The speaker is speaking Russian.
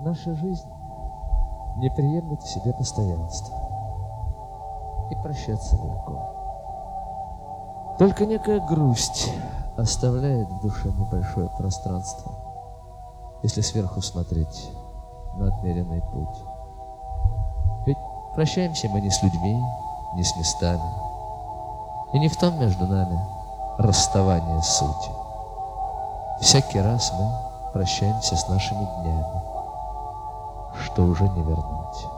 Наша жизнь не приемлет в себе постоянства. И прощаться легко. Только некая грусть оставляет в душе небольшое пространство, если сверху смотреть на отмеренный путь. Ведь прощаемся мы не с людьми, не с местами, и не в том между нами расставание сути. Всякий раз мы прощаемся с нашими днями, что уже не вернуть.